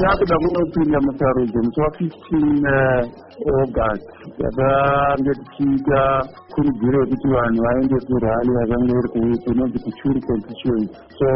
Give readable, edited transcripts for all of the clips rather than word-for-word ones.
takuda kunopinda musarudzo musi wa15 August takange tichiita kurudziro yekuti vanhu vaende kurali yakanga iri kunonzi kuchuru constituency. So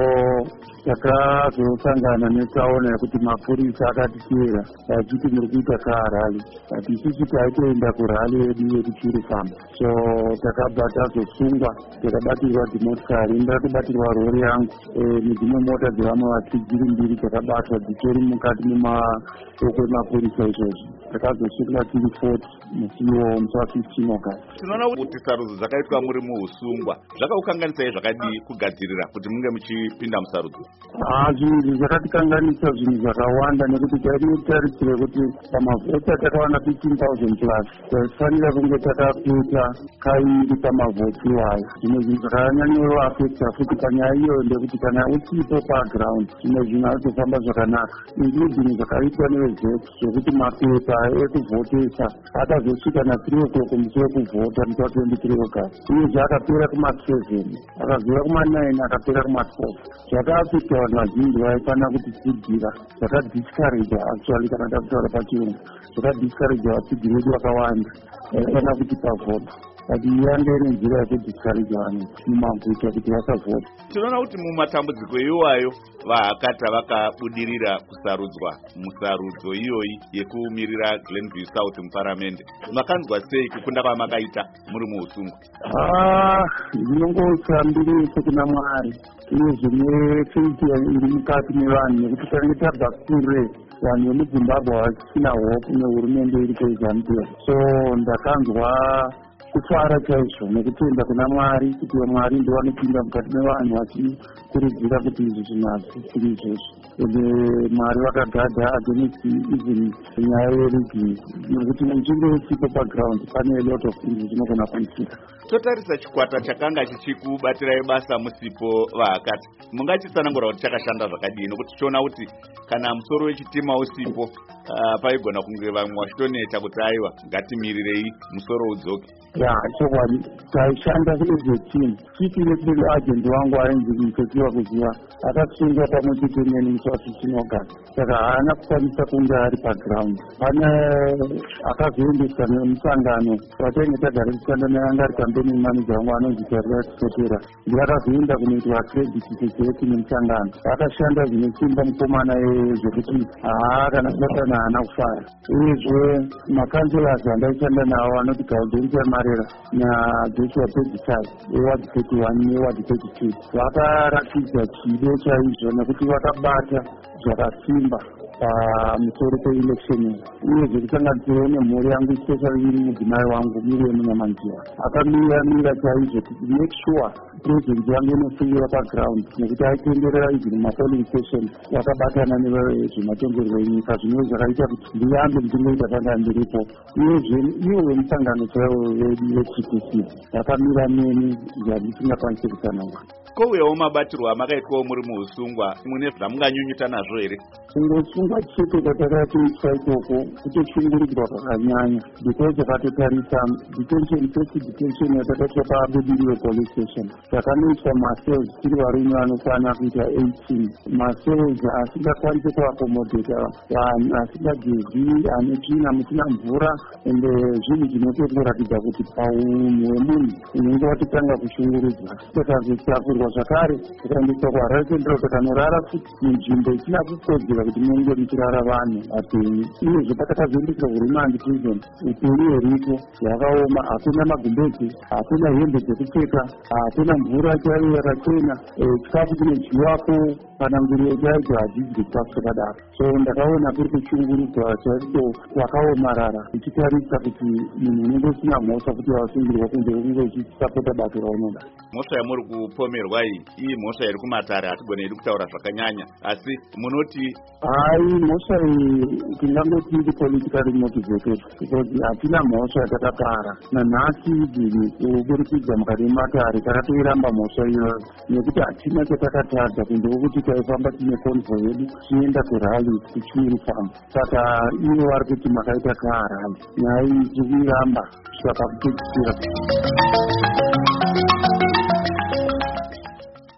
takazosangana netsaona yekuti mapurisa akatiteera achiti muri kuita kaharali, ati isusu taitoenda kurali yedu yekuchuru farm. So takabva tazosungwa, takabatirwa dzimotikari, ndakatobatirwa rori yangu nedzimwe mota dzevamwe vatsigiri mbiri dzakabatwa dzitori mukati memaoko emapurisa izvozvi. Takazosungwa tiri 40 musi wa15 August. Tinoona kuti sarudzo dzakaitwa muri muusungwa zvakaukanganisai zvakadii kugadzirira kuti munge muchipinda musarudzo? Zvinhu zvakatikanganisa zvinhu zvakawanda, nekuti taitarisire kuti pamavhoti takawana 15,000 plus taifanira kunge takapeta kairi pamavhoti iwayo. Zvimwe zvinhu zvakanyanyovafekta futi panyaya iyo ndekuti kana usipo paground zvimwe zvinhu hazvofamba zvakanaka, including zvakaitwa nevezet zvokuti mapepa ekuvhotesa akazosvika na3 o'clock musi wekuvhota musi wa23 August, uyezve akapera kuma7, akazouya kuma9, akapera kuma12. Zvakaafekta vanhu vazhinji vaifanira kuti tsigira, zvakadiscourage actually kana takutaura pachirungu, zvakadiscourage vatsigiri vedu vakawanda vaifanira kuti pavhota. Ati yanga iri nzira yekudiscourage vanhu mumaguta kuti vasavhota. Tinoona kuti mumatambudziko iwayo vahakata vakabudirira kusarudzwa musarudzo iyoyi yekumirira Glenview South muparamende. Makanzwa sei kukunda kwamakaita muri muusungwa? Ndinongosambirisa kuna Mwari uyezve nefeiti iri mukati mevanhu, nekuti tange tabva kure vanhu vemuZimbabwe vasina hope nehurumende iri kweZambia. So ndakanzwa kufara chaizvo nekutenda kuna Mwari kuti Mwari ndiye anopinda mukati mevanhu vachikurudzira kuti izvi zvinhu hazvisiri izvozvo. Ende Mwari vakagadha against even nyaya yerigi, nekuti munzvimbo yesipo paground pane lot of things zvinogona kuitika. Totarisa chikwata chakanga chichikubatirai basa musipo vahakata, mungachitsanangura kuti chakashanda zvakadii? Nokuti tichiona kuti kana musoro wechitima usipo paigona kunge vamwe vachitoneta kuti aiwa ngatimirirei musoro udzoke. Chokwadi taishanda seteam. Chief electoral agent wangu ainzi Mutosiwa Kuziwa akasungwa pamwe chete neni musi wa15 August, saka haana kukwanisa kunge ari paground. Pane akazoendesa nemusangano watainge tagara tichishanda naye, anga ari campaigning manager wangu anonzi Tarira Chikotera, ndiye akazoenda kunoitwa credit security nemusangano. Akashanda zvine simba mukomana zvekuti kana kubatana haana kufara. Uyezve makanselas andaishanda nawo anoti Gaudenzia Marera naJoshua Pejitai eward 31 neward 32 vakaratidza chido chaizvo, nekuti vakabata zvakasimba pamusoro peelection. Uyezve kusanganisirawo nemhuri yangu especially iri mudzimai wangu Miriam Munyamanziwa akamira chaizvo kuti make sure president yangu inosungira paground, nekuti aitenderera izvi mumapolling station vakabatana nezvematongerero enyika, zvinova zvakaita kuti ndiyambe ndingoita panga ndiripo. Uyezve ivo vemusangano chaivo vedu veCTC vakamira neni zvandisingakwanisi kutsanangura. Kouyawo mabatirwo amakaitwawo muri muusungwa, mune zvamunganyunyuta nazvo here? Kungosungwa chete kwatakatoitwa ikoko kutoshungurudzwa kwakanyanya, because vakatotarisa detention yatakaitwa paBudiriro police station. Takanoiswa macells tiri varume vanokwana kuita 18, macells asingakwanisi kuakomodeta vanhu, asingagezi, ane tsvina, musina mvura, ende zvinhu zvinotokuratidza kuti paunhu hwemunhu unenge watotanga kushungurudzwa. Takazotsakurwa zvakare tikaendeswa kuHarare Central, takanorara futi munzvimbo isina kukodzera kuti munge muchirara vanhu vapenyu. Uyezve patakazoendeswa kuRemand prison, upenyu huripo hwakaoma, hakuna magumbezi, hakuna hembe dzekupfeka, hakuna mvura chaiyo yakachena, chikafu chinodyiwapo kana nguriwo chaidzo hadzidyi chikafu chakadaro. So ndakaona kuri kushungurudzwa chaiko kwakaomarara, uchitarisa kuti munhu unenge usina mhosva kuti wasungirwa kunze kunge uchisapota bato raunoda. Mhosva yamuri kupomerwa iyi mhosva iri kumatare, hatigoneri kutaura zvakanyanya, asi munoti mhosva iyi tingangoti iri politically motivated, because hatina mhosva yatakapara nanhasi idini kuburikidza mukati mematare takatoiramba mhosva iyoyo, nekuti hatina chatakatadza kunze kwokuti taifamba tine konvo yedu tichienda kurali kuchuru farm. Saka ivo vari kuti makaita kaharali, nyaya iyi tiri kuiramba kusvika pakupedzisira.